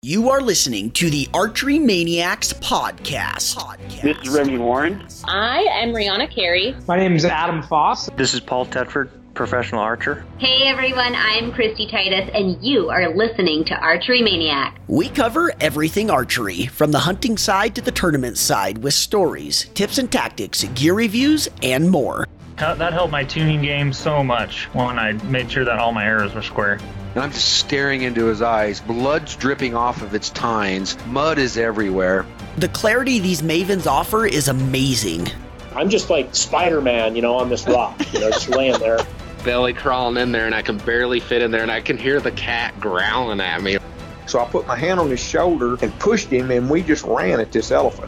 You are listening to the Archery Maniacs podcast. This is Remy Warren. I am Rihanna Carey. My name is Adam Foss. This is Paul Tedford, professional archer. Hey everyone, I'm Christy Titus, and you are listening to Archery Maniac. We cover everything archery, from the hunting side to the tournament side, with stories, tips and tactics, gear reviews, and more. That helped my tuning game so much when I made sure that all my arrows were square. And I'm just staring into his eyes. Blood's dripping off of its tines. Mud is everywhere. The clarity these mavens offer is amazing. I'm just like Spider-Man, on this rock, just laying there. Belly crawling in there, and I can barely fit in there, and I can hear the cat growling at me. So I put my hand on his shoulder and pushed him, and we just ran at this elephant.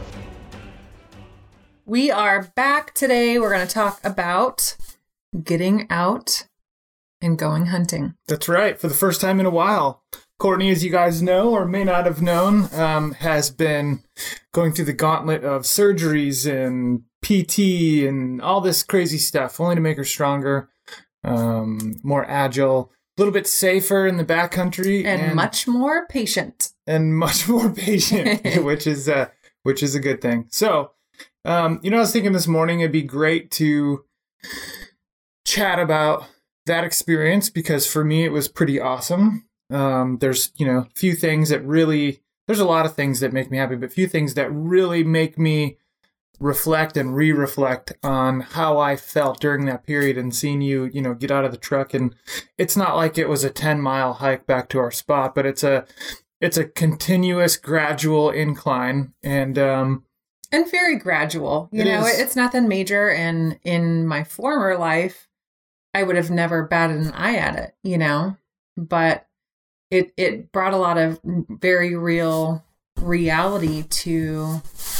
We are back today. We're going to talk about getting out and going hunting. That's right. For the first time in a while. Courtney, as you guys know or may not have known, has been going through the gauntlet of surgeries and PT and all this crazy stuff, only to make her stronger, more agile, a little bit safer in the backcountry. And much more patient. And much more patient, which is a good thing. So, I was thinking this morning it'd be great to chat about that experience, because for me it was pretty awesome. There's few things that really, there's a lot of things that make me happy, but few things that really make me reflect and re-reflect on how I felt during that period, and seeing you get out of the truck. And it's not like it was a 10-mile hike back to our spot, but it's a continuous gradual incline, and very gradual. It's nothing major. And in my former life, I would have never batted an eye at it, but it brought a lot of very real reality to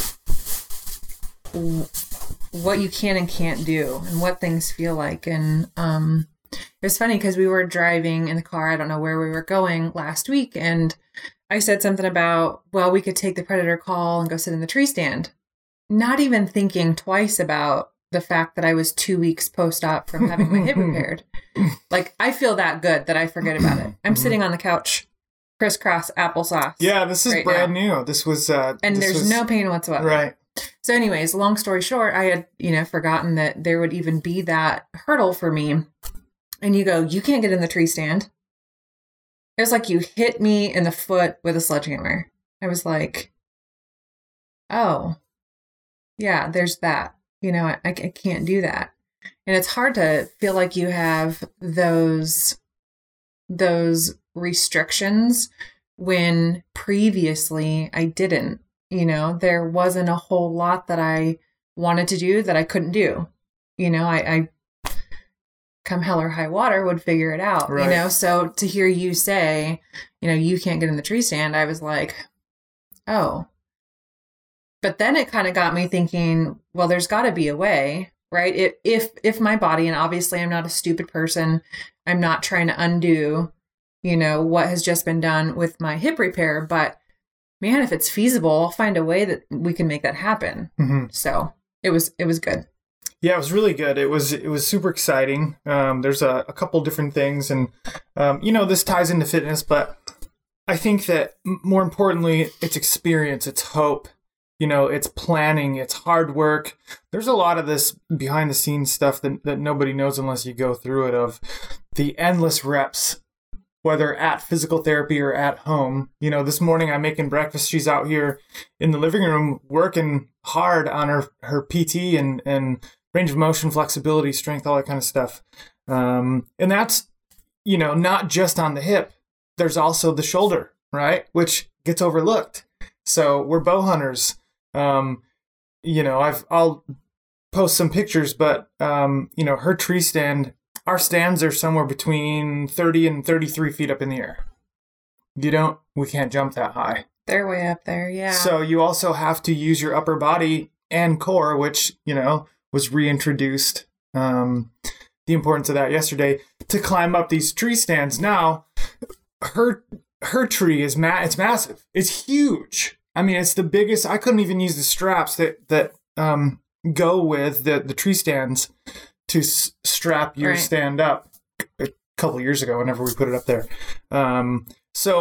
what you can and can't do and what things feel like. And it was funny because we were driving in the car, I don't know where we were going last week, and I said something about, well, we could take the Predator call and go sit in the tree stand, not even thinking twice about the fact that I was 2 weeks post-op from having my hip repaired. Like, I feel that good that I forget about it. I'm sitting on the couch, crisscross applesauce. Yeah, this is right brand new. This was... and there's no pain whatsoever. Right. So anyways, long story short, I had, forgotten that there would even be that hurdle for me. And you go, you can't get in the tree stand. It was like you hit me in the foot with a sledgehammer. I was like, oh, yeah, there's that. I can't do that. And it's hard to feel like you have those restrictions when previously I didn't. There wasn't a whole lot that I wanted to do that I couldn't do. I come hell or high water would figure it out, right. So to hear you say, you can't get in the tree stand, I was like, oh. But then it kind of got me thinking, well, there's got to be a way, right? If my body, and obviously I'm not a stupid person, I'm not trying to undo, what has just been done with my hip repair, but man, if it's feasible, I'll find a way that we can make that happen. Mm-hmm. So it was good. Yeah, it was really good. It was super exciting. There's a couple different things, and this ties into fitness, but I think that more importantly, it's experience, it's hope. It's planning, it's hard work. There's a lot of this behind the scenes stuff that nobody knows unless you go through it, of the endless reps, whether at physical therapy or at home. This morning I'm making breakfast. She's out here in the living room working hard on her PT and range of motion, flexibility, strength, all that kind of stuff. And that's, not just on the hip. There's also the shoulder, right? Which gets overlooked. So we're bow hunters. I'll post some pictures, but, her tree stand, our stands are somewhere between 30 and 33 feet up in the air. We can't jump that high. They're way up there. Yeah. So you also have to use your upper body and core, which, was reintroduced, the importance of that yesterday, to climb up these tree stands. Now, her tree is it's massive. It's huge. I mean, it's the biggest. I couldn't even use the straps that go with the tree stands to strap your stand up a couple years ago whenever we put it up there. So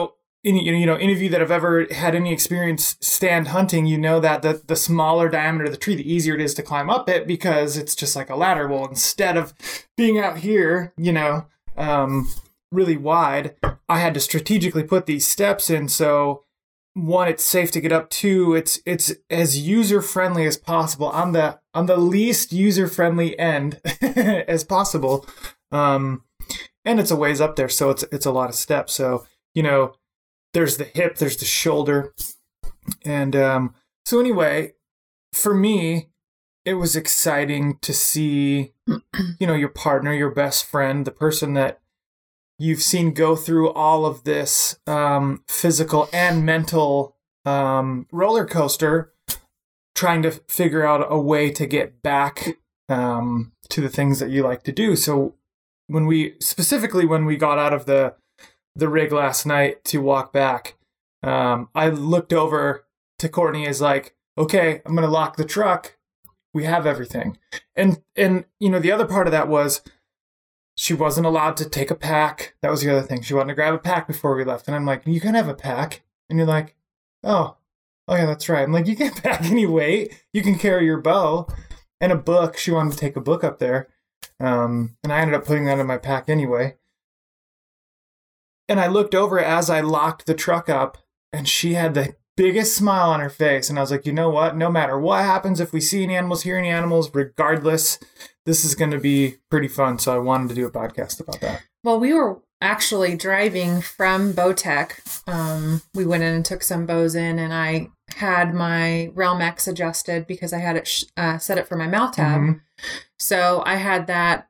any of you that have ever had any experience stand hunting, you know that the smaller diameter of the tree, the easier it is to climb up it because it's just like a ladder. Well, instead of being out here, really wide, I had to strategically put these steps in. So one, it's safe to get up. Two, it's as user friendly as possible on the least user friendly end as possible. And it's a ways up there, so it's a lot of steps. So there's the hip, there's the shoulder, and so anyway, for me, it was exciting to see your partner, your best friend, the person that you've seen go through all of this physical and mental roller coaster, trying to figure out a way to get back to the things that you like to do. So when we got out of the rig last night to walk back, I looked over to Courtney as like, okay, I'm going to lock the truck. We have everything. And the other part of that was, she wasn't allowed to take a pack. That was the other thing. She wanted to grab a pack before we left. And I'm like, you can have a pack. And you're like, oh yeah, that's right. I'm like, you can't pack any weight. You can carry your bow and a book. She wanted to take a book up there. And I ended up putting that in my pack anyway. And I looked over as I locked the truck up, and she had the biggest smile on her face. And I was like, you know what? No matter what happens, if we see any animals, hear any animals, regardless, this is going to be pretty fun. So I wanted to do a podcast about that. Well, we were actually driving from Bowtech. We went in and took some bows in, and I had my Realm X adjusted because I had it set it for my mouth tab. Mm-hmm. So I had that.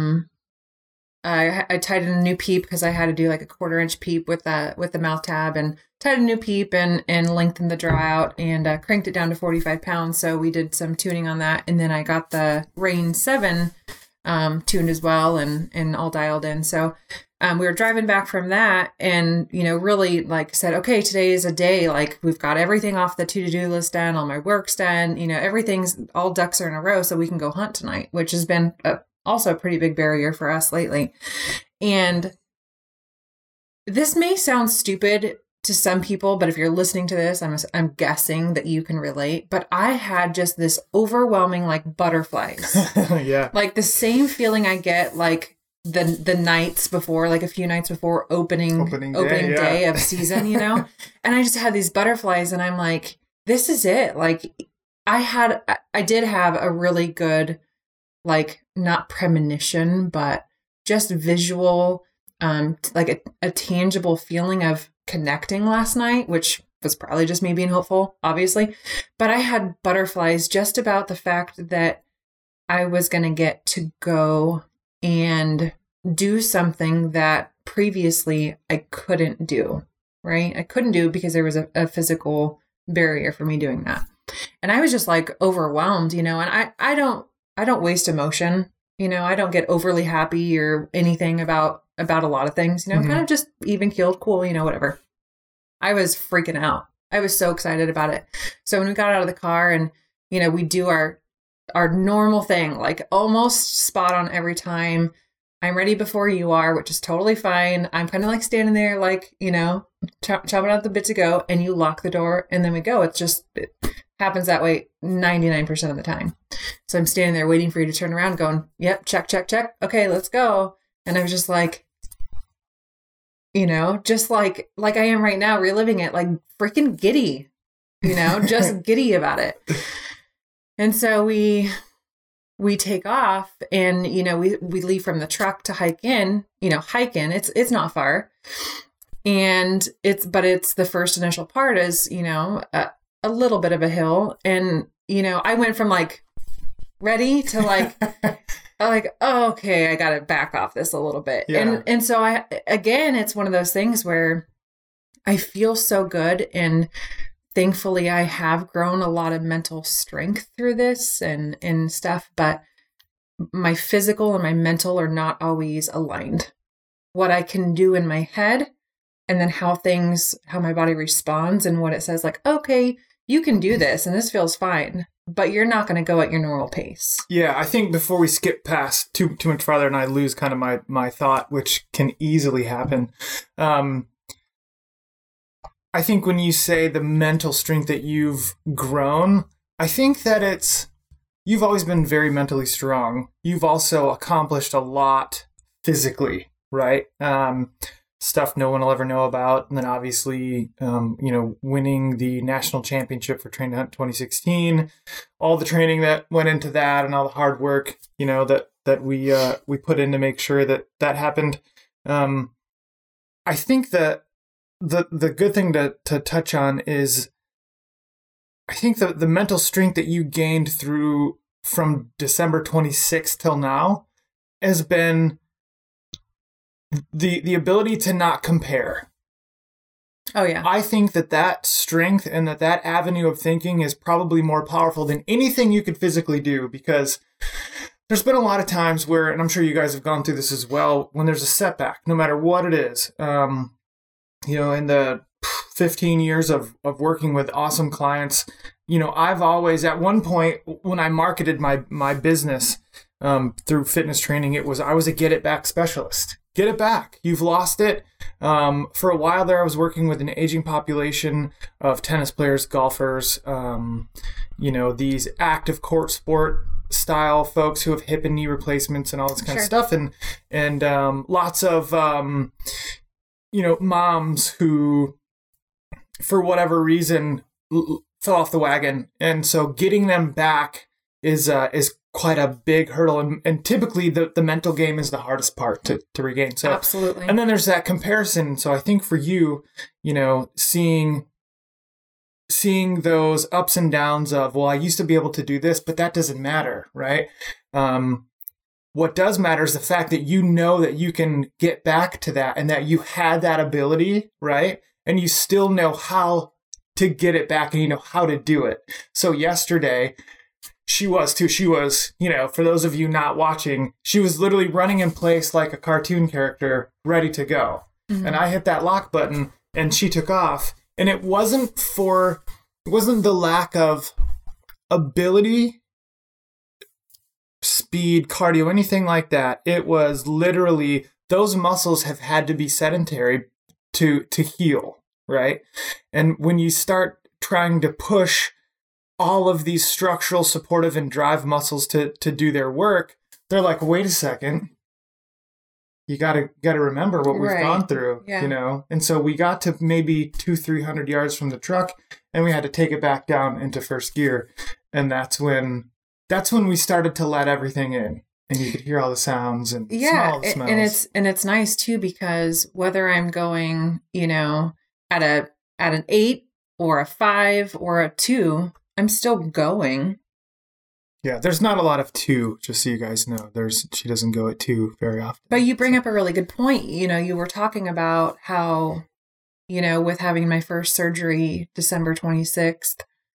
I tied in a new peep because I had to do like a 1/4-inch peep with the mouth tab, and tied a new peep and lengthened the draw out and cranked it down to 45 pounds. So we did some tuning on that. And then I got the Rain 7 tuned as well and all dialed in. So we were driving back from that and, really like said, okay, today is a day, like we've got everything off the to-do list done, all my work's done, everything's, all ducks are in a row so we can go hunt tonight, which has been also a pretty big barrier for us lately. And this may sound stupid to some people, but if you're listening to this, I'm guessing that you can relate. But I had just this overwhelming like butterflies. Yeah. Like the same feeling I get like the nights before, like a few nights before opening day of season, And I just had these butterflies and I'm like, this is it. Like I did have a really good, like not premonition, but just visual, like a tangible feeling of connecting last night, which was probably just me being hopeful, obviously. But I had butterflies just about the fact that I was going to get to go and do something that previously I couldn't do, right? I couldn't do because there was a physical barrier for me doing that. And I was just like overwhelmed, and I don't waste emotion. I don't get overly happy or anything about a lot of things, mm-hmm. Kind of just even keeled, cool, whatever. I was freaking out. I was so excited about it. So when we got out of the car and, we do our normal thing, like almost spot on every time. I'm ready before you are, which is totally fine. I'm kind of like standing there, like, chopping out the bit to go, and you lock the door and then we go. It happens that way 99% of the time. So I'm standing there waiting for you to turn around going, yep, check, check, check. Okay, let's go. And I was just like, just like I am right now, reliving it, like freaking giddy, just giddy about it. And so we take off and, we leave from the truck to hike in. It's not far. And it's the first initial part is, a little bit of a hill. And, I went from like ready to like, oh, okay, I got to back off this a little bit. Yeah. And so it's one of those things where I feel so good. And thankfully I have grown a lot of mental strength through this and stuff, but my physical and my mental are not always aligned. What I can do in my head and then how my body responds and what it says, like, okay, you can do this and this feels fine, but you're not going to go at your normal pace. Yeah, I think before we skip past too much farther and I lose kind of my thought, which can easily happen. I think when you say the mental strength that you've grown, I think that you've always been very mentally strong. You've also accomplished a lot physically, right? Stuff no one will ever know about. And then obviously, winning the national championship for Train to Hunt 2016, all the training that went into that and all the hard work, that we put in to make sure that happened. I think that the good thing to touch on is, I think the mental strength that you gained from December 26th till now has been the ability to not compare. Oh, yeah. I think that strength and that avenue of thinking is probably more powerful than anything you could physically do, because there's been a lot of times where, and I'm sure you guys have gone through this as well, when there's a setback, no matter what it is. In the 15 years of working with awesome clients, I've always, at one point when I marketed my business through fitness training, I was a get it back specialist. Get it back. You've lost it. For a while there, I was working with an aging population of tennis players, golfers, these active court sport style folks who have hip and knee replacements and all this kind of stuff. And lots of, moms who, for whatever reason, fell off the wagon. And so getting them back is quite a big hurdle, and typically the mental game is the hardest part to regain. So absolutely. And then there's that comparison. So I think for you, seeing those ups and downs of, well, I used to be able to do this, but that doesn't matter, right? What does matter is the fact that that you can get back to that, and that you had that ability, right? And you still know how to get it back, and you know how to do it. So yesterday, she was, for those of you not watching, she was literally running in place like a cartoon character, ready to go. Mm-hmm. And I hit that lock button and she took off. And it wasn't the lack of ability, speed, cardio, anything like that. It was literally, those muscles have had to be sedentary to heal, right? And when you start trying to push all of these structural, supportive, and drive muscles to do their work, they're like, wait a second, you gotta remember what we've gone through, And so we got to maybe 200-300 yards from the truck, and we had to take it back down into first gear, and that's when we started to let everything in, and you could hear all the sounds and smell the smells. And it's nice too, because whether I'm going, at an 8 or a 5 or a 2. I'm still going. Yeah, there's not a lot of 2, just so you guys know. She doesn't go at 2 very often. But you bring up a really good point. You were talking about how, with having my first surgery December 26th,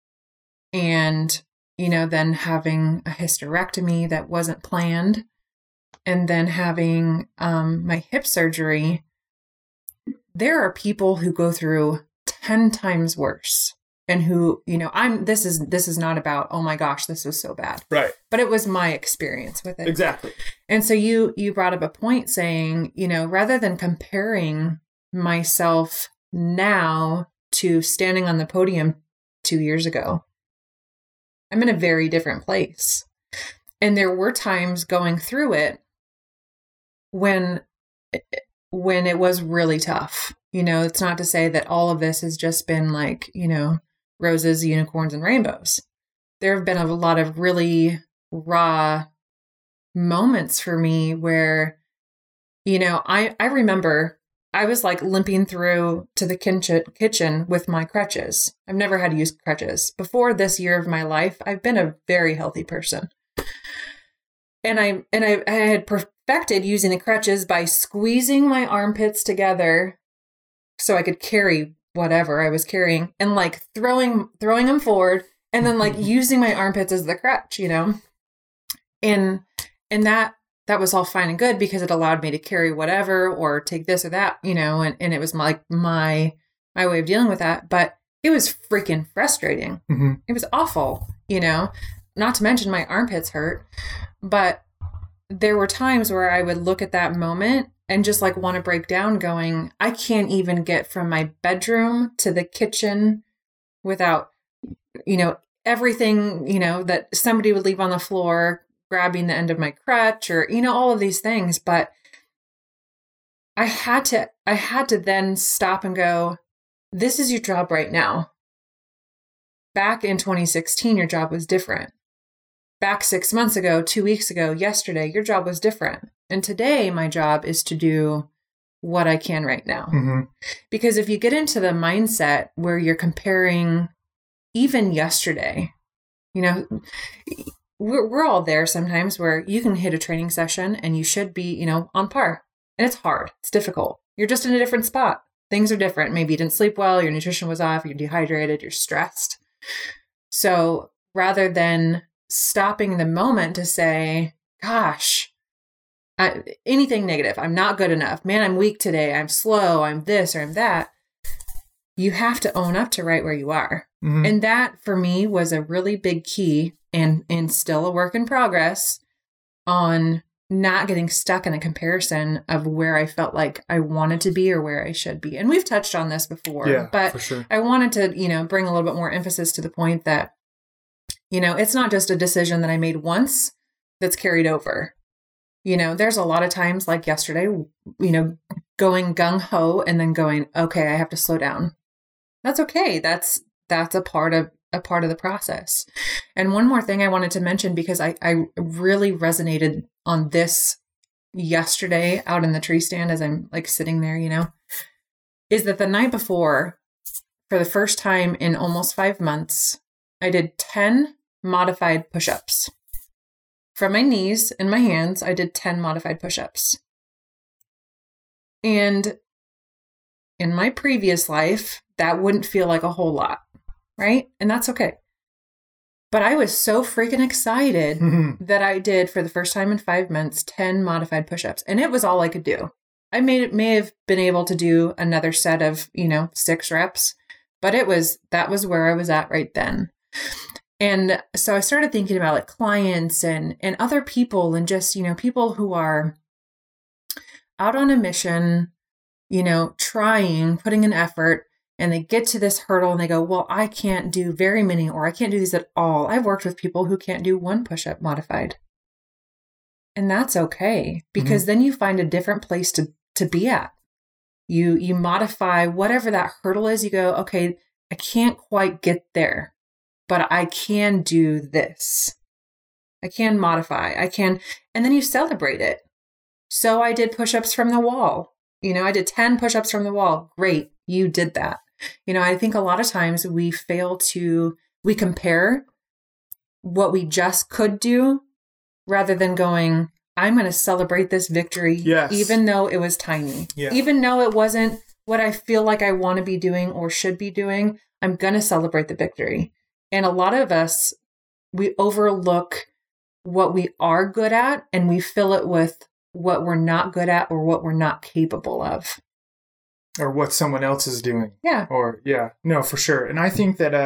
and, then having a hysterectomy that wasn't planned, and then having my hip surgery, there are people who go through 10 times worse. And who, this is not about, oh my gosh, this was so bad. Right. But it was my experience with it. Exactly. And so you brought up a point saying, rather than comparing myself now to standing on the podium 2 years ago, I'm in a very different place. And there were times going through it when it was really tough. It's not to say that all of this has just been like, roses, unicorns, and rainbows. There have been a lot of really raw moments for me where, I remember I was like limping through to the kitchen with my crutches. I've never had to use crutches. Before this year of my life, I've been a very healthy person. And I had perfected using the crutches by squeezing my armpits together so I could carry whatever I was carrying, and like throwing them forward, and then like using my armpits as the crutch, and that was all fine and good because it allowed me to carry whatever or take this or that, and it was like my way of dealing with that. But it was freaking frustrating. Mm-hmm. It was awful, not to mention my armpits hurt. But there were times where I would look at that moment and just like want to break down going, I can't even get from my bedroom to the kitchen without, everything, that somebody would leave on the floor, grabbing the end of my crutch or, all of these things. But I had to then stop and go, this is your job right now. Back in 2016, your job was different. Back 6 months ago, 2 weeks ago, yesterday, your job was different. And today my job is to do what I can right now. Mm-hmm. Because if you get into the mindset where you're comparing even yesterday, we're all there sometimes where you can hit a training session and you should be, on par. And it's hard. It's difficult. You're just in a different spot. Things are different. Maybe you didn't sleep well, your nutrition was off, you're dehydrated, you're stressed. So rather than stopping the moment to say, gosh, anything negative, I'm not good enough, man, I'm weak today, I'm slow, I'm this or I'm that, you have to own up to right where you are. Mm-hmm. And that for me was a really big key and still a work in progress on not getting stuck in a comparison of where I felt like I wanted to be or where I should be. And we've touched on this before, but for sure. I wanted to, bring a little bit more emphasis to the point that, it's not just a decision that I made once that's carried over. There's a lot of times like yesterday, going gung ho and then going, okay, I have to slow down. That's okay. That's a part of the process. And one more thing I wanted to mention, because I really resonated on this yesterday out in the tree stand as I'm like sitting there, is that the night before, for the first time in almost 5 months, I did 10 modified push-ups. From my knees and my hands, I did 10 modified push-ups. And in my previous life, that wouldn't feel like a whole lot, right? And that's okay. But I was so freaking excited that I did, for the first time in 5 months, 10 modified push-ups. And it was all I could do. I may have been able to do another set of, 6 reps, but that was where I was at right then. And so I started thinking about like clients and other people and just, people who are out on a mission, trying, putting an effort, and they get to this hurdle and they go, well, I can't do very many, or I can't do these at all. I've worked with people who can't do 1 push-up modified. And that's okay, because then you find a different place to be at. You modify whatever that hurdle is. You go, okay, I can't quite get there, but I can do this. I can modify. And then you celebrate it. So I did push-ups from the wall. I did 10 push-ups from the wall. Great. You did that. I think a lot of times we compare what we just could do rather than going, I'm going to celebrate this victory, even though it was tiny, even though it wasn't what I feel like I want to be doing or should be doing. I'm going to celebrate the victory. And a lot of us, we overlook what we are good at and we fill it with what we're not good at or what we're not capable of. Or what someone else is doing. Yeah. No, for sure. And I think that,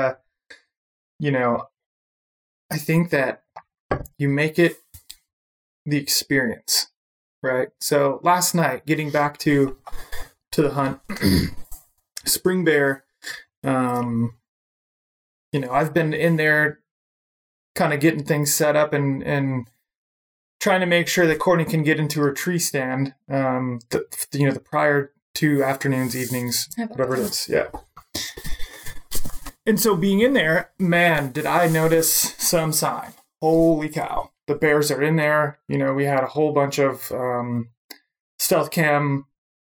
I think that you make it the experience, right? So last night, getting back to the hunt, spring bear, I've been in there kind of getting things set up and trying to make sure that Courtney can get into her tree stand, the prior 2 afternoons, evenings, whatever it is. Yeah. And so being in there, man, did I notice some sign. Holy cow. The bears are in there. We had a whole bunch of stealth cam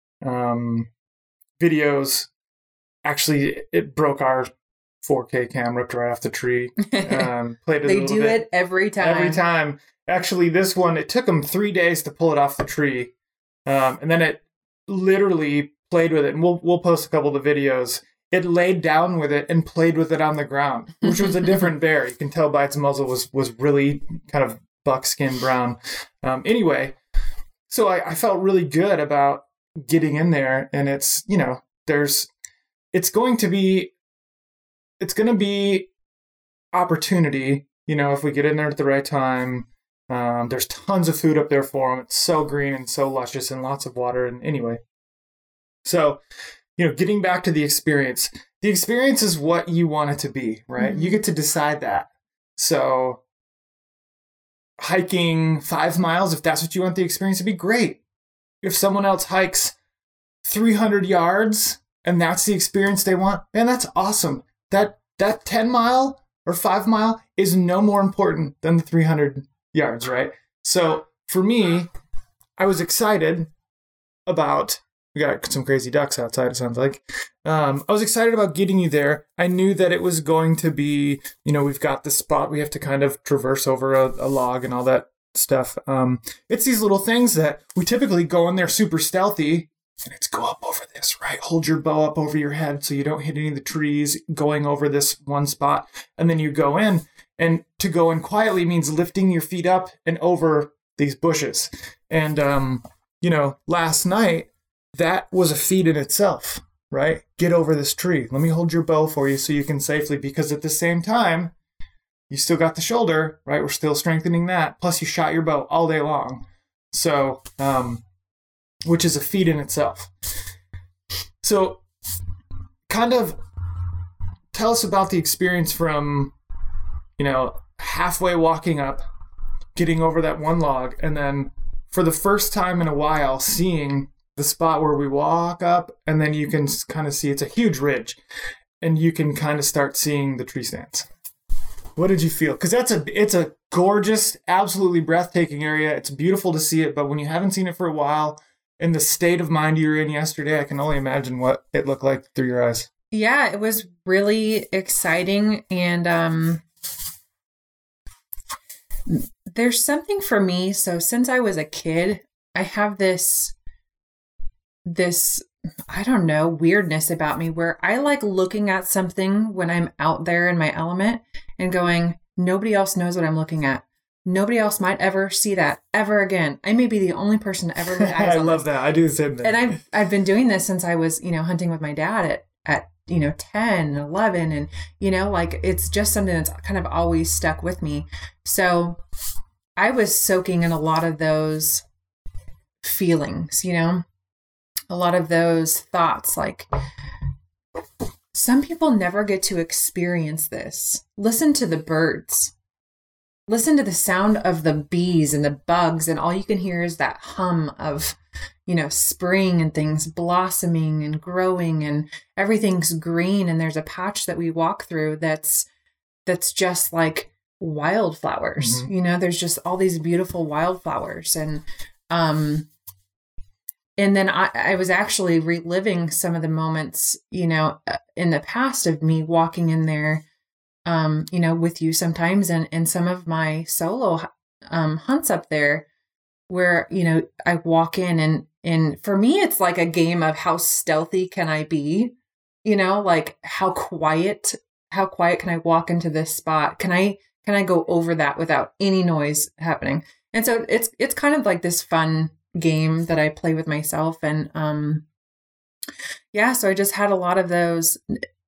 videos. Actually, it broke our 4K cam, ripped right off the tree. Played it a little bit. They do it every time. Every time. Actually, this one, it took them 3 days to pull it off the tree. And then it literally played with it. And we'll post a couple of the videos. It laid down with it and played with it on the ground, which was a different bear. You can tell by its muzzle was really kind of buckskin brown. Anyway, so I felt really good about getting in there, and it's going to be opportunity, if we get in there at the right time, There's tons of food up there for them. It's so green and so luscious and lots of water. And anyway, so, getting back to the experience is what you want it to be, right? Mm-hmm. You get to decide that. So hiking 5 miles, if that's what you want the experience to be, great. If someone else hikes 300 yards and that's the experience they want, man, that's awesome. That 10 mile or 5 mile is no more important than the 300 yards, right? So for me, I was excited about, we got some crazy ducks outside, it sounds like. I was excited about getting you there. I knew that it was going to be, we've got this spot we have to kind of traverse over a log and all that stuff. It's these little things that we typically go in there super stealthy, and it's go up over this, right? Hold your bow up over your head so you don't hit any of the trees going over this one spot. And then you go in, and to go in quietly means lifting your feet up and over these bushes. And, last night, that was a feat in itself, right? Get over this tree. Let me hold your bow for you so you can safely, because at the same time, you still got the shoulder, right? We're still strengthening that. Plus you shot your bow all day long. So, which is a feat in itself. So kind of tell us about the experience from, halfway walking up, getting over that one log, and then for the first time in a while, seeing the spot where we walk up, and then you can kind of see it's a huge ridge, and you can kind of start seeing the tree stands. What did you feel? Because it's a gorgeous, absolutely breathtaking area. It's beautiful to see it, but when you haven't seen it for a while, in the state of mind you were in yesterday, I can only imagine what it looked like through your eyes. Yeah, it was really exciting, and there's something for me. So since I was a kid, I have this I don't know, weirdness about me where I like looking at something when I'm out there in my element and going, nobody else knows what I'm looking at. Nobody else might ever see that ever again. I may be the only person to ever lay eyes on I love that. I do the same thing. And I've been doing this since I was, hunting with my dad at 10 and 11. And, it's just something that's kind of always stuck with me. So I was soaking in a lot of those feelings, a lot of those thoughts. Like, some people never get to experience this. Listen to the birds. Listen to the sound of the bees and the bugs, and all you can hear is that hum of, spring and things blossoming and growing, and everything's green. And there's a patch that we walk through that's just like wildflowers. Mm-hmm. There's just all these beautiful wildflowers. And then I was actually reliving some of the moments, in the past of me walking in there, with you sometimes, and some of my solo hunts up there where, I walk in, and for me, it's like a game of how stealthy can I be, like how quiet can I walk into this spot? Can I go over that without any noise happening? And so it's kind of like this fun game that I play with myself. And, so I just had a lot of those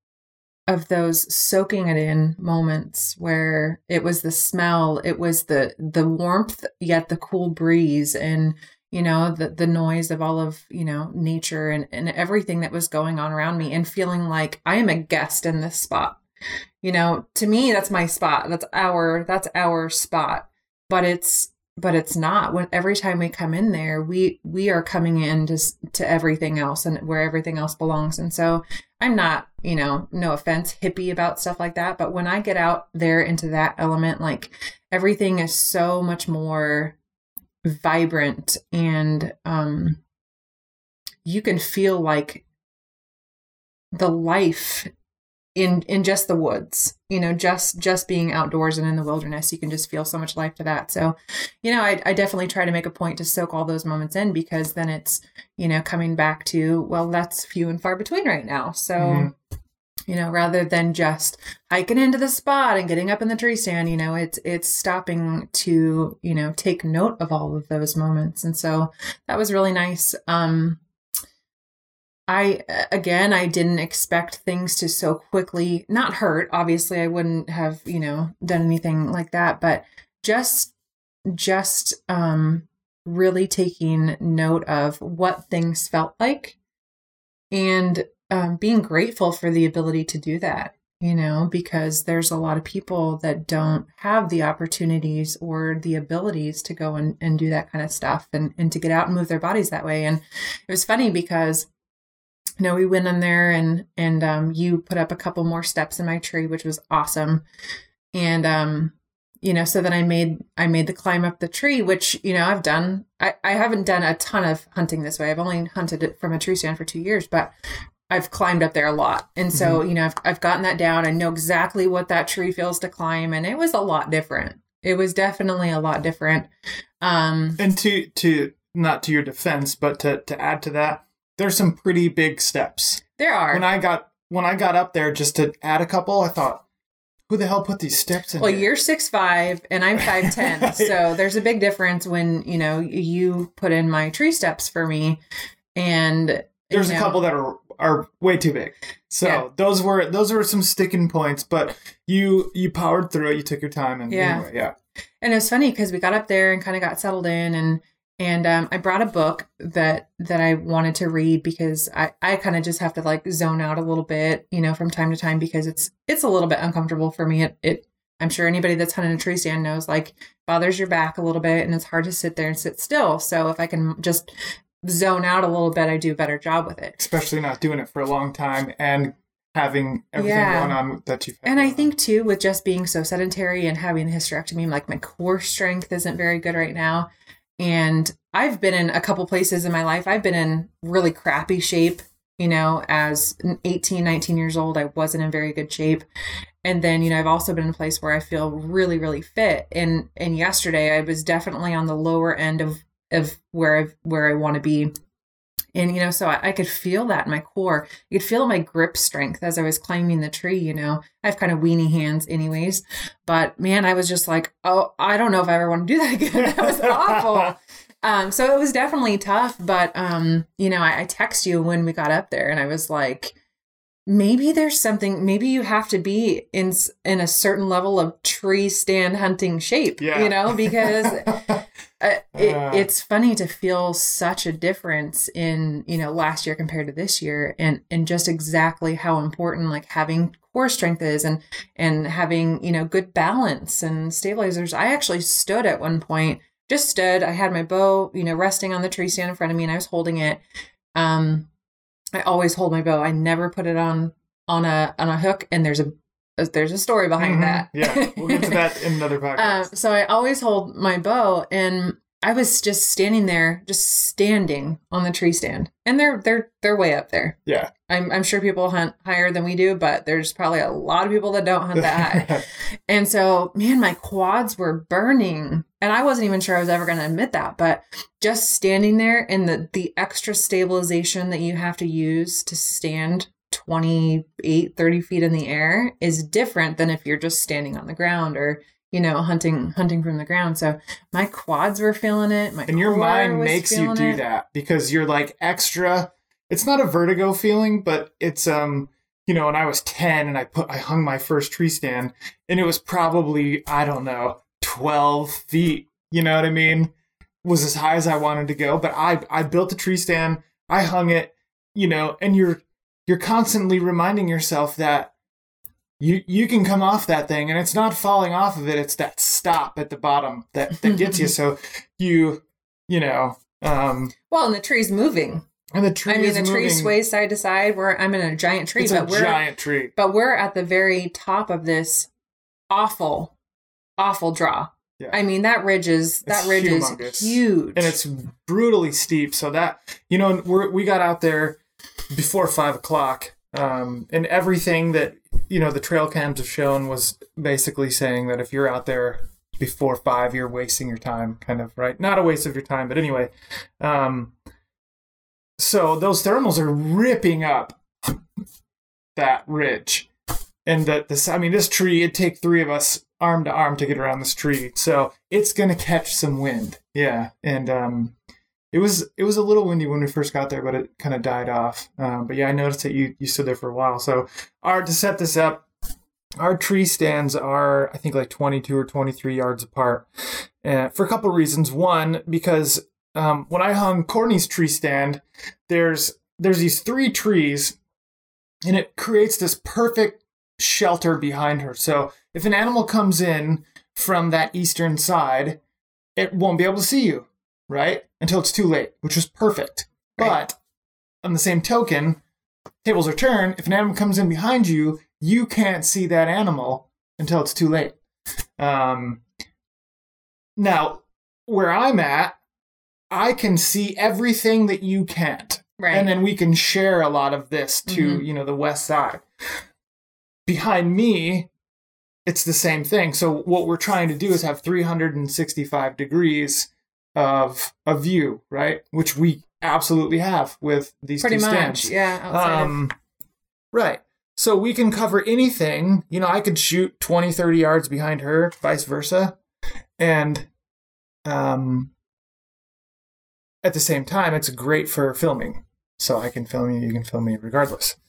soaking it in moments where it was the smell, it was the warmth, yet the cool breeze, and, the noise of all of, nature and everything that was going on around me, and feeling like I am a guest in this spot. To me, that's my spot. That's our spot, but it's not. When every time we come in there, we are coming in to everything else, and where everything else belongs. And so I'm not, no offense, hippie about stuff like that. But when I get out there into that element, like, everything is so much more vibrant, and you can feel like the life in just the woods, just being outdoors and in the wilderness, you can just feel so much life to that. So, I definitely try to make a point to soak all those moments in, because then it's, coming back to, well, that's few and far between right now. So, rather than just hiking into the spot and getting up in the tree stand, it's stopping to, take note of all of those moments. And so that was really nice. I didn't expect things to so quickly not hurt. Obviously, I wouldn't have, done anything like that, but just just really taking note of what things felt like and being grateful for the ability to do that, because there's a lot of people that don't have the opportunities or the abilities to go and do that kind of stuff and to get out and move their bodies that way. And it was funny because, we went in there and you put up a couple more steps in my tree, which was awesome. And, so then I made the climb up the tree, which, I've done. I haven't done a ton of hunting this way. I've only hunted it from a tree stand for 2 years, but I've climbed up there a lot. And so, I've gotten that down. I know exactly what that tree feels to climb. And it was a lot different. It was definitely a lot different. And to not to your defense, but to add to that, there's some pretty big steps. There are. When I got up there, just to add a couple, I thought, who the hell put these steps in? Well, there? You're 6'5" and I'm 5'10", so there's a big difference when you put in my tree steps for me, and there's a couple that are way too big. So those were some sticking points, but you powered through it. You took your time, and anyway, yeah. And it's funny because we got up there and kind of got settled in, and I brought a book that I wanted to read because I kind of just have to like zone out a little bit, from time to time, because it's a little bit uncomfortable for me. I'm sure anybody that's hunted a tree stand knows, like, bothers your back a little bit and it's hard to sit there and sit still. So if I can just zone out a little bit, I do a better job with it. Especially not doing it for a long time and having everything going on that you've had. And I think too, with just being so sedentary and having the hysterectomy, like my core strength isn't very good right now. And I've been in a couple places in my life. I've been in really crappy shape, as 18, 19 years old, I wasn't in very good shape. And then, I've also been in a place where I feel really, really fit. And yesterday I was definitely on the lower end of where I want to be. And, so I could feel that in my core. You could feel my grip strength as I was climbing the tree, I have kind of weenie hands anyways, but man, I was just like, oh, I don't know if I ever want to do that again. That was awful. So it was definitely tough, but, I text you when we got up there and I was like, maybe there's something, maybe you have to be in a certain level of tree stand hunting shape, because it's funny to feel such a difference in, last year compared to this year, and just exactly how important like having core strength is and having, good balance and stabilizers. I actually stood at one point, just stood. I had my bow, resting on the tree stand in front of me and I was holding it. I always hold my bow. I never put it on a hook, and there's a story behind that. Yeah, we'll get to that in another podcast. So I always hold my bow, and I was just standing on the tree stand, and they're way up there. Yeah, I'm sure people hunt higher than we do, but there's probably a lot of people that don't hunt that high. And so, man, my quads were burning, and I wasn't even sure I was ever going to admit that, but just standing there and the extra stabilization that you have to use to stand 28, 30 feet in the air is different than if you're just standing on the ground or, hunting from the ground. So my quads were feeling it. And your mind makes you do that because you're like extra. It's not a vertigo feeling, but it's, when I was 10 and I hung my first tree stand, and it was probably, I don't know, 12 feet, you know what I mean? Was as high as I wanted to go, but I built a tree stand, I hung it, and you're constantly reminding yourself that you can come off that thing, and it's not falling off of it, it's that stop at the bottom that gets you. So well, and the tree's moving. And the tree sways side to side. I'm in a giant tree. It's a giant tree. But we're at the very top of this awful draw. Yeah. I mean, that ridge is huge. And it's brutally steep. So that, we got out there before 5 o'clock. And everything that, the trail cams have shown was basically saying that if you're out there before 5, you're wasting your time, kind of, right? Not a waste of your time, but anyway. So those thermals are ripping up that ridge. And this tree, it'd take 3 of us arm to arm to get around this tree. So it's going to catch some wind. Yeah. And it was a little windy when we first got there, but it kind of died off. But yeah, I noticed that you stood there for a while. So to set this up, our tree stands are, I think, like 22 or 23 yards apart, for a couple of reasons. One, because when I hung Courtney's tree stand, there's these 3 trees, and it creates this perfect shelter behind her. So if an animal comes in from that eastern side, it won't be able to see you, right? Until it's too late, which was perfect. Right. But on the same token, tables are turned. If an animal comes in behind you, you can't see that animal until it's too late. Now, where I'm at, I can see everything that you can't. Right. And then we can share a lot of this to, the west side. Behind me, it's the same thing. So what we're trying to do is have 365 degrees of a view, right? Which we absolutely have with these two stands. Pretty much, yeah. Right. So we can cover anything. I could shoot 20, 30 yards behind her, vice versa. And at the same time, it's great for filming. So I can film you, you can film me regardless.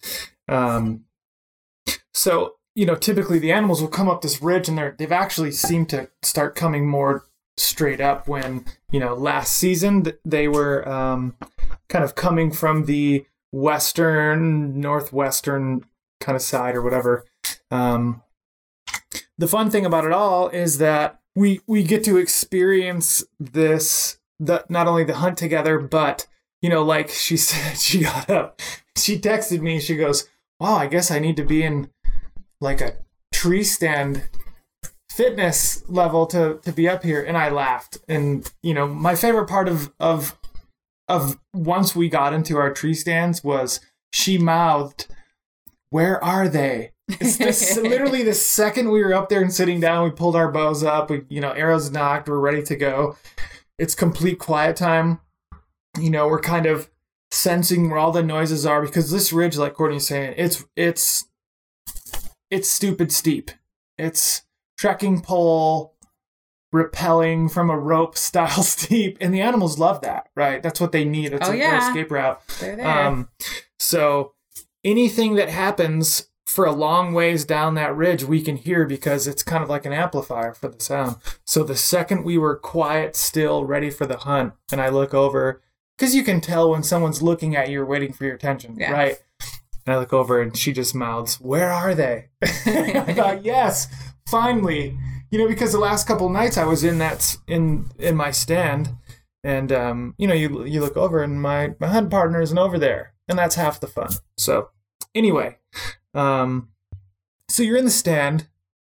So, typically the animals will come up this ridge, and they've actually seemed to start coming more straight up when, last season they were kind of coming from the northwestern kind of side or whatever. The fun thing about it all is that we get to experience not only the hunt together, but, like she said, she got up, she texted me, she goes, wow, I guess I need to be in like a tree stand fitness level to be up here. And I laughed. And, my favorite part of once we got into our tree stands was she mouthed, where are they? It's literally the second we were up there and sitting down, we pulled our bows up, arrows knocked, we're ready to go. It's complete quiet time. We're kind of sensing where all the noises are, because this ridge, like Courtney's saying, it's stupid steep. It's trekking pole, rappelling from a rope style steep, and the animals love that, right? That's what they need. It's their escape route. They're there. So anything that happens for a long ways down that ridge, we can hear, because it's kind of like an amplifier for the sound. So the second we were quiet, still, ready for the hunt, and I look over, because you can tell when someone's looking at you or waiting for your attention, right? And I look over and she just mouths, where are they? I thought, yes, finally. Because the last couple of nights I was in my stand, and you look over and my hunt partner isn't over there, and that's half the fun. So anyway, so you're in the stand.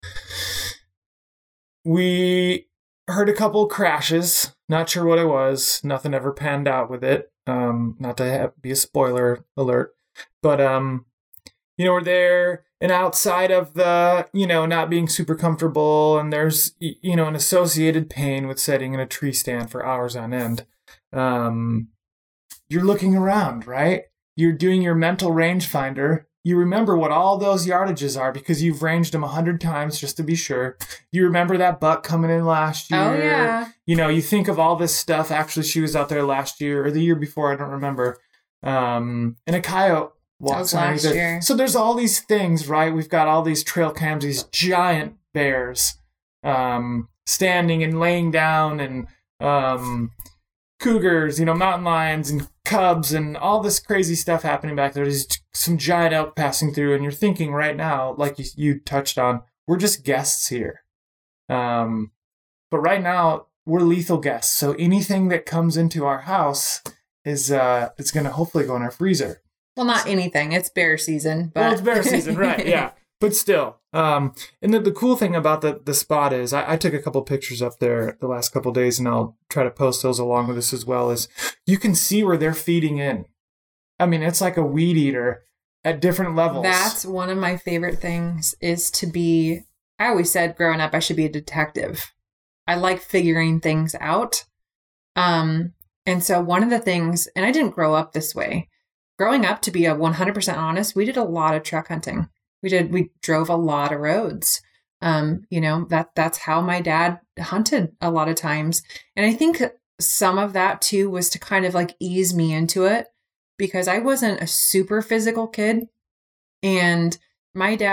We heard a couple crashes. Not sure what it was. Nothing ever panned out with it. Not to be a spoiler alert. But, we're there, and outside of the, not being super comfortable, and there's, an associated pain with sitting in a tree stand for hours on end. You're looking around, right? You're doing your mental rangefinder. You remember what all those yardages are because you've ranged them 100 times just to be sure. You remember that buck coming in last year. Oh, yeah. You think of all this stuff. Actually, she was out there last year or the year before. I don't remember. And a coyote walks last year. So there's all these things, right? We've got all these trail cams, these giant bears standing and laying down, and cougars, mountain lions and cubs and all this crazy stuff happening back there. There's some giant elk passing through, and you're thinking right now, like you touched on, we're just guests here. But right now, we're lethal guests. So anything that comes into our house is it's going to hopefully go in our freezer. Well, not anything. It's bear season. But... Well, it's bear season, right, yeah. But still. And the cool thing about the spot is, I took a couple pictures up there the last couple days, and I'll try to post those along with this as well, is you can see where they're feeding in. I mean, it's like a weed eater at different levels. That's one of my favorite things, is to be, I always said growing up I should be a detective. I like figuring things out. And so one of the things, and I didn't grow up this way. Growing up, to be 100% honest, we did a lot of truck hunting. We drove a lot of roads. That's how my dad hunted a lot of times. And I think some of that too was to kind of like ease me into it, because I wasn't a super physical kid. And my dad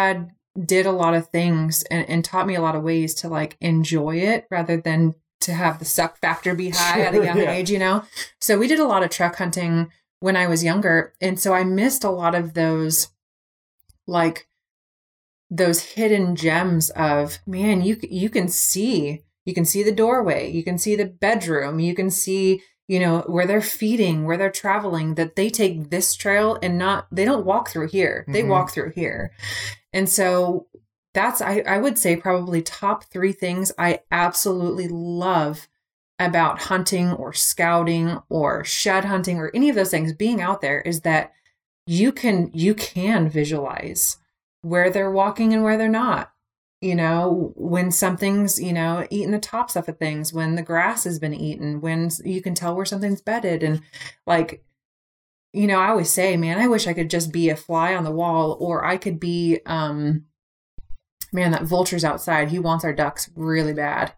did a lot of things and taught me a lot of ways to like enjoy it rather than to have the suck factor be high at a young age, you know? So we did a lot of truck hunting when I was younger. And so I missed a lot of those, like those hidden gems of, man, you can see the doorway, you can see the bedroom, you can see, you know, where they're feeding, where they're traveling, that they take this trail and they don't walk through here. They walk through here. And so that's, I would say probably top 3 things I absolutely love about hunting or scouting or shed hunting or any of those things, being out there, is that you can visualize where they're walking and where they're not. You know, when something's, you know, eating the tops off of things, when the grass has been eaten, when you can tell where something's bedded. And like, you know, I always say, man, I wish I could just be a fly on the wall, or I could be, man, that vulture's outside. He wants our ducks really bad.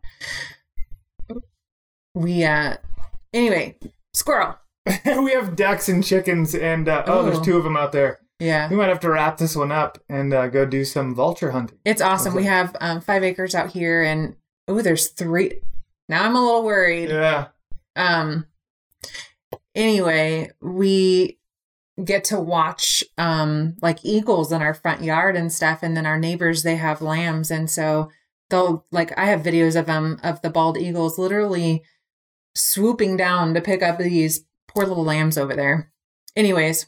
Anyway, squirrel. We have ducks and chickens, and there's 2 of them out there. Yeah. We might have to wrap this one up and go do some vulture hunting. It's awesome. We have 5 acres out here, and there's 3. Now I'm a little worried. Yeah. Anyway, we get to watch like eagles in our front yard and stuff, and then our neighbors, they have lambs, and so they'll, like, I have videos of them, of the bald eagles literally swooping down to pick up these poor little lambs over there. Anyways,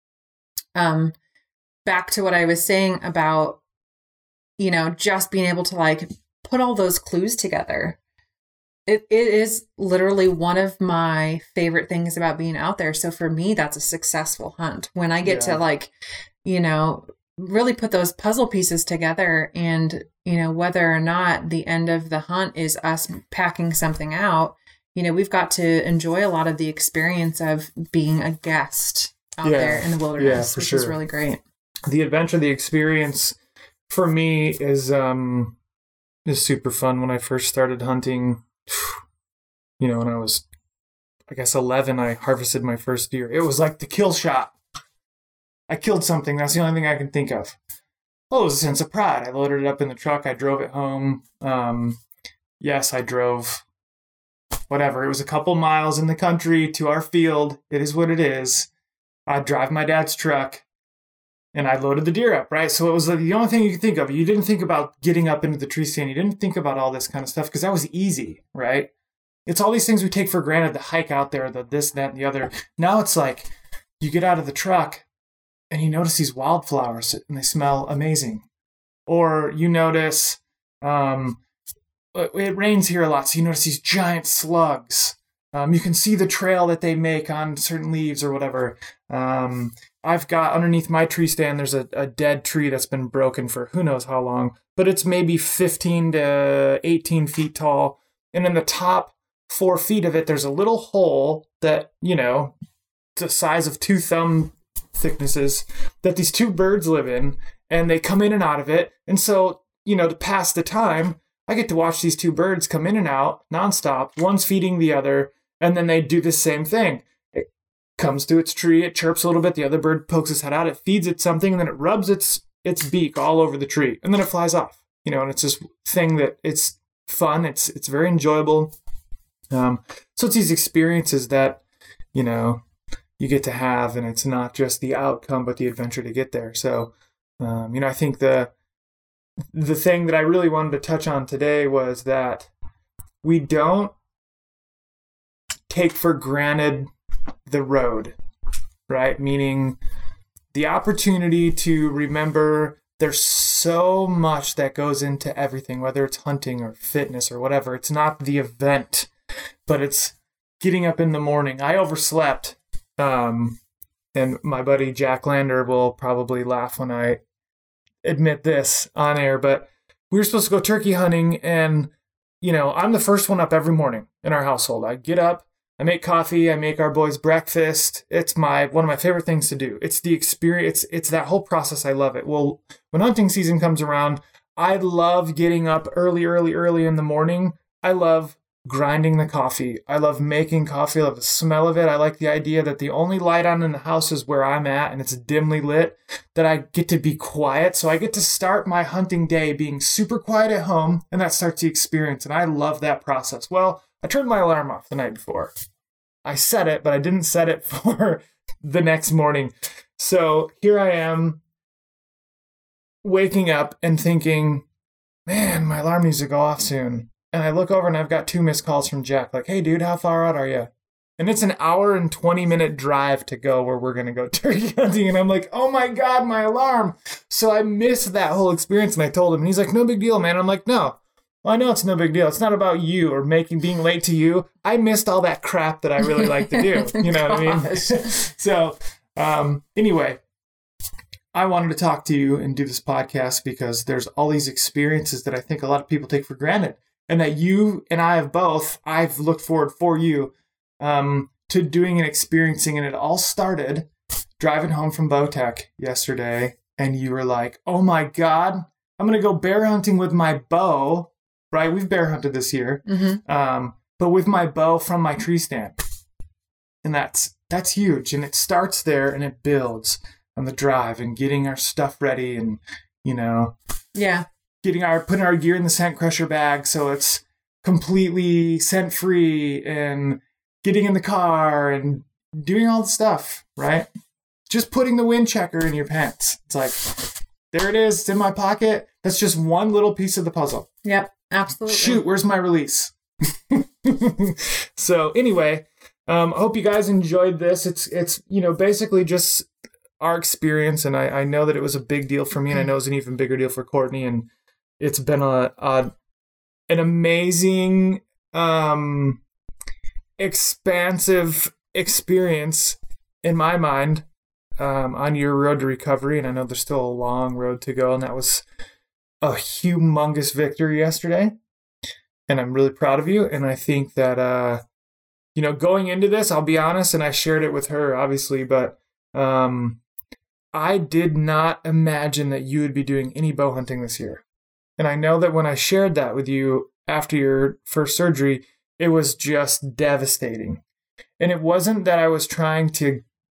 back to what I was saying about, you know, just being able to like put all those clues together. It is literally one of my favorite things about being out there. So for me, that's a successful hunt when I get to like, you know, really put those puzzle pieces together, and, you know, whether or not the end of the hunt is us packing something out, you know, we've got to enjoy a lot of the experience of being a guest out there in the wilderness, which is really great. The adventure, the experience for me is super fun. When I first started hunting, you know, when I was, I guess, 11, I harvested my first deer. It was like the kill shot. I killed something. That's the only thing I can think of. Well, it was a sense of pride. I loaded it up in the truck. I drove it home. Yes, I drove whatever. It was a couple miles in the country to our field. It is what it is. I'd drive my dad's truck, and I loaded the deer up, right? So it was like the only thing you could think of. You didn't think about getting up into the tree stand. You didn't think about all this kind of stuff because that was easy, right? It's all these things we take for granted, the hike out there, the this, that, and the other. Now it's like you get out of the truck and you notice these wildflowers and they smell amazing. Or you notice, it rains here a lot, so you notice these giant slugs. You can see the trail that they make on certain leaves or whatever. I've got underneath my tree stand, there's a dead tree that's been broken for who knows how long, but it's maybe 15 to 18 feet tall. And in the top 4 feet of it, there's a little hole that, you know, the size of 2 thumb thicknesses that these 2 birds live in, and they come in and out of it. And so, you know, to pass the time, I get to watch these 2 birds come in and out nonstop. One's feeding the other, and then they do the same thing. It comes to its tree, it chirps a little bit, the other bird pokes its head out, it feeds it something, and then it rubs its beak all over the tree, and then it flies off. You know, and it's this thing that it's fun, it's very enjoyable. So it's these experiences that, you know, you get to have, and it's not just the outcome, but the adventure to get there. So, you know, I think the thing that I really wanted to touch on today was that we don't take for granted the road, right? Meaning the opportunity to remember there's so much that goes into everything, whether it's hunting or fitness or whatever. It's not the event, but it's getting up in the morning. I overslept, and my buddy Jack Lander will probably laugh when I admit this on air, but we were supposed to go turkey hunting, and, you know, I'm the first one up every morning in our household. I get up, I make coffee, I make our boys breakfast. It's one of my favorite things to do. It's the experience. It's that whole process. I love it. Well, when hunting season comes around, I love getting up early in the morning. I love grinding the coffee. I love making coffee. I love the smell of it. I like the idea that the only light on in the house is where I'm at and it's dimly lit, that I get to be quiet. So I get to start my hunting day being super quiet at home, and that starts the experience. And I love that process. Well, I turned my alarm off the night before. I set it, but I didn't set it for the next morning. So here I am waking up and thinking, man, my alarm needs to go off soon. And I look over and I've got 2 missed calls from Jack. Like, hey, dude, how far out are you? And it's an hour and 20-minute drive to go where we're going to go turkey hunting. And I'm like, oh, my God, my alarm. So I missed that whole experience. And I told him, and he's like, no big deal, man. I'm like, no, well, I know it's no big deal. It's not about you or being late to you. I missed all that crap that I really like to do. You know what I mean? So anyway, I wanted to talk to you and do this podcast because there's all these experiences that I think a lot of people take for granted. And that you and I have both, I've looked forward for you to doing and experiencing. And it all started driving home from Bowtech yesterday. And you were like, oh my God, I'm going to go bear hunting with my bow, right? We've bear hunted this year, but with my bow from my tree stand. And that's huge. And it starts there and it builds on the drive and getting our stuff ready and, you know. Yeah. Putting our gear in the scent crusher bag so it's completely scent free, and getting in the car and doing all the stuff, right? Just putting the wind checker in your pants. It's like, there it is, it's in my pocket. That's just one little piece of the puzzle. Yep, absolutely. Shoot, where's my release? So anyway, I hope you guys enjoyed this. It's basically just our experience, and I know that it was a big deal for me, and I know it's an even bigger deal for Courtney, and it's been an amazing, expansive experience in my mind on your road to recovery. And I know there's still a long road to go, and that was a humongous victory yesterday. And I'm really proud of you. And I think that, going into this, I'll be honest, and I shared it with her, obviously, but I did not imagine that you would be doing any bow hunting this year. And I know that when I shared that with you after your first surgery, it was just devastating. And it wasn't that I was trying to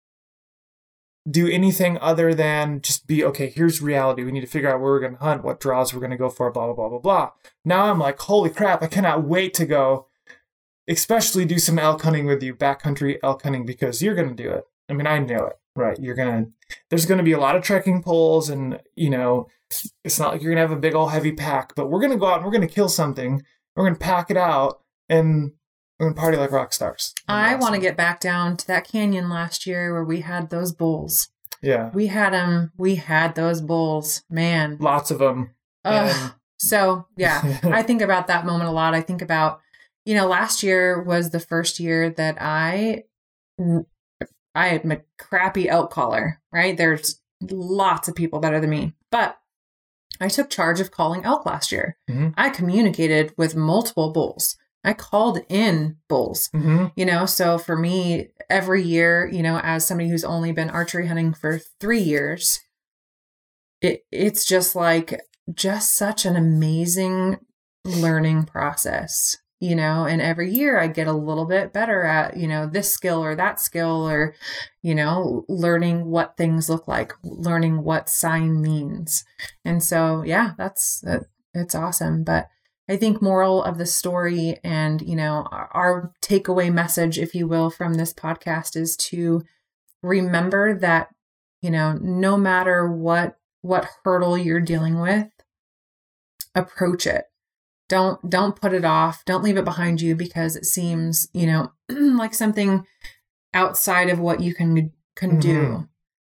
do anything other than just be, okay, here's reality. We need to figure out where we're going to hunt, what draws we're going to go for, blah, blah, blah, blah, blah. Now I'm like, holy crap, I cannot wait to go, especially do some elk hunting with you, backcountry elk hunting, because you're going to do it. I mean, I know it, right? There's going to be a lot of trekking poles, and, it's not like you're going to have a big old heavy pack, but we're going to go out and we're going to kill something. We're going to pack it out and we're going to party like rock stars. I want to get back down to that canyon last year where we had those bulls. Yeah. We had them. We had those bulls, man. Lots of them. So yeah, I think about that moment a lot. I think about, last year was the first year that I had a crappy elk caller, right? There's lots of people better than me, but I took charge of calling elk last year. Mm-hmm. I communicated with multiple bulls. I called in bulls, so for me, every year, as somebody who's only been archery hunting for 3 years, it's just such an amazing learning process, and every year I get a little bit better at, this skill or that skill, or, learning what things look like, learning what sign means. And so, yeah, it's awesome. But I think moral of the story and, our takeaway message, if you will, from this podcast is to remember that, no matter what hurdle you're dealing with, approach it. Don't put it off. Don't leave it behind you because it seems, like something outside of what you can do.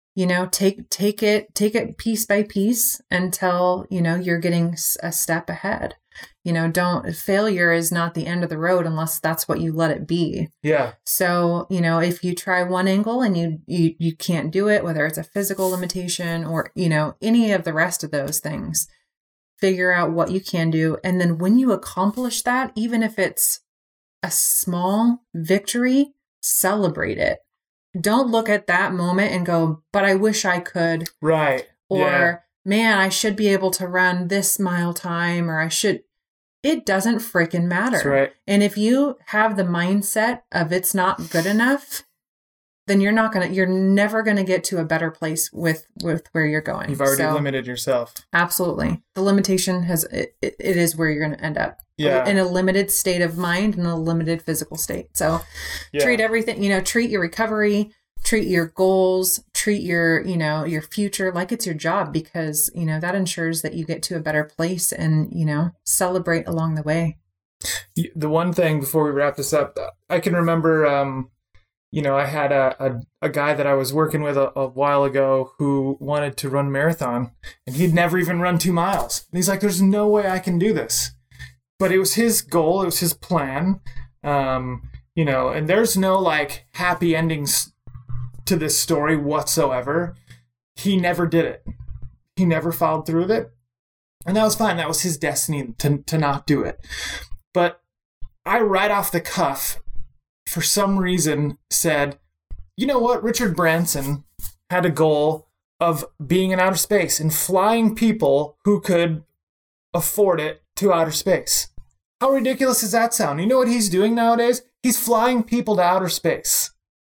Take it piece by piece until, you're getting a step ahead. Failure is not the end of the road unless that's what you let it be. Yeah. So, if you try one angle and you can't do it, whether it's a physical limitation or, any of the rest of those things, figure out what you can do. And then when you accomplish that, even if it's a small victory, celebrate it. Don't look at that moment and go, but I wish I could. Right. Or, man, I should be able to run this mile time, or I should. it doesn't freaking matter. That's right. And if you have the mindset of it's not good enough, then you're never gonna get to a better place with where you're going. You've already limited yourself. Absolutely. The limitation it is where you're gonna end up. Yeah. In a limited state of mind and a limited physical state. So treat everything, treat your recovery, treat your goals, treat your future like it's your job, because, that ensures that you get to a better place and, celebrate along the way. The one thing before we wrap this up, I can remember, I had a guy that I was working with a while ago who wanted to run marathon, and he'd never even run 2 miles. And he's like, there's no way I can do this. But it was his goal. It was his plan. And there's no like happy endings to this story whatsoever. He never did it. He never followed through with it. And that was fine. That was his destiny to not do it. But I, right off the cuff, for some reason said, you know what? Richard Branson had a goal of being in outer space and flying people who could afford it to outer space. How ridiculous does that sound? You know what he's doing nowadays? He's flying people to outer space.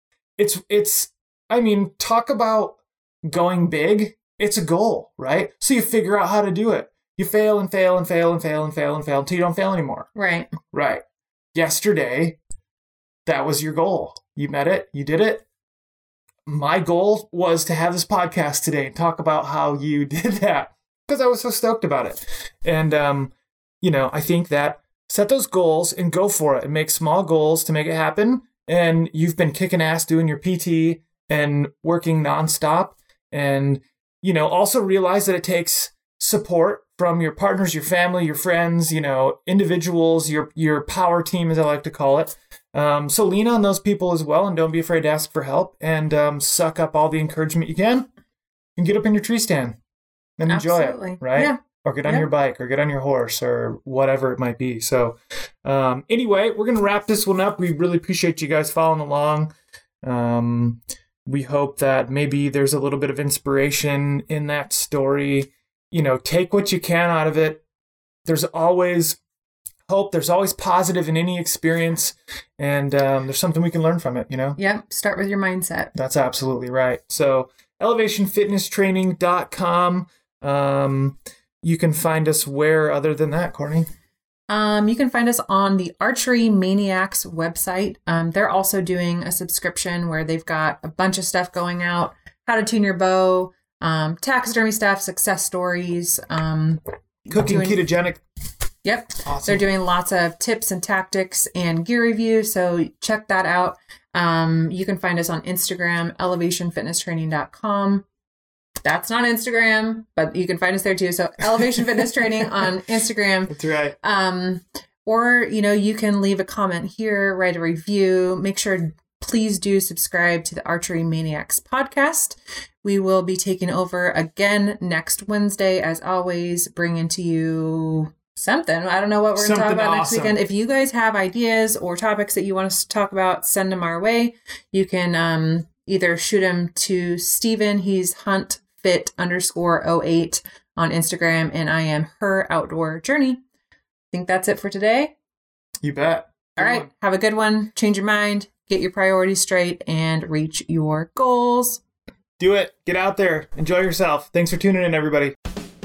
Talk about going big. It's a goal, right? So you figure out how to do it. You fail and fail and fail and fail and fail and fail until you don't fail anymore. Right. Right. Yesterday, that was your goal. You met it. You did it. My goal was to have this podcast today and talk about how you did that, because I was so stoked about it. And, I think that set those goals and go for it and make small goals to make it happen. And you've been kicking ass doing your PT and working nonstop. And, also realize that it takes support from your partners, your family, your friends, individuals, your power team, as I like to call it. So lean on those people as well, and don't be afraid to ask for help, and suck up all the encouragement you can, and get up in your tree stand and enjoy it, right? Yeah. Or get on your bike, or get on your horse, or whatever it might be. So anyway, we're going to wrap this one up. We really appreciate you guys following along. We hope that maybe there's a little bit of inspiration in that story. Take what you can out of it. There's always hope. There's always positive in any experience. And there's something we can learn from it, Yep. Start with your mindset. That's absolutely right. So elevationfitnesstraining.com. You can find us where other than that, Courtney? You can find us on the Archery Maniacs website. They're also doing a subscription where they've got a bunch of stuff going out. How to tune your bow, taxidermy stuff, success stories, cooking ketogenic. Yep. Awesome. They're doing lots of tips and tactics and gear reviews. So check that out. You can find us on Instagram, elevationfitnesstraining.com. That's not Instagram, but you can find us there too. So Elevation Fitness Training on Instagram. That's right. Or, you can leave a comment here, write a review. Make sure, please do subscribe to the Archery Maniacs podcast. We will be taking over again next Wednesday, as always, bringing to you something. I don't know what we're going to talk about next weekend. If you guys have ideas or topics that you want us to talk about, send them our way. You can either shoot them to Steven. He's huntfit_08 on Instagram, and I am Her Outdoor Journey. I think that's it for today. You bet. All right. Have a good one. Change your mind, get your priorities straight, and reach your goals. Do it. Get out there. Enjoy yourself. Thanks for tuning in, everybody.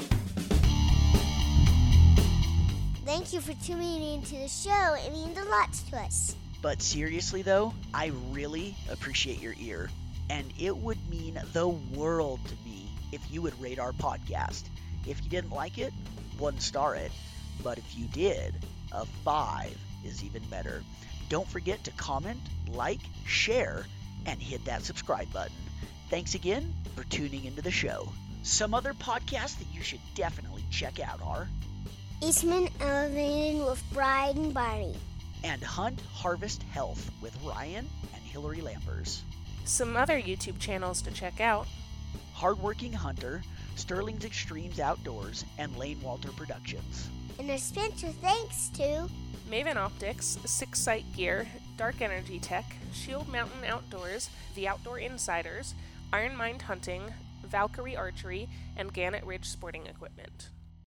Thank you for tuning into the show. It means a lot to us. But seriously, though, I really appreciate your ear. And it would mean the world to me if you would rate our podcast. If you didn't like it, 1 star it. But if you did, a 5 is even better. Don't forget to comment, like, share, and hit that subscribe button. Thanks again for tuning into the show. Some other podcasts that you should definitely check out are Eastman Elevating with Brian and Barney, and Hunt Harvest Health with Ryan and Hillary Lampers. Some other YouTube channels to check out: Hardworking Hunter, Sterling's Extremes Outdoors, and Lane Walter Productions. And a special thanks to Maven Optics, Six Sight Gear, Dark Energy Tech, Shield Mountain Outdoors, The Outdoor Insiders, Iron Mind Hunting, Valkyrie Archery, and Gannett Ridge Sporting Equipment.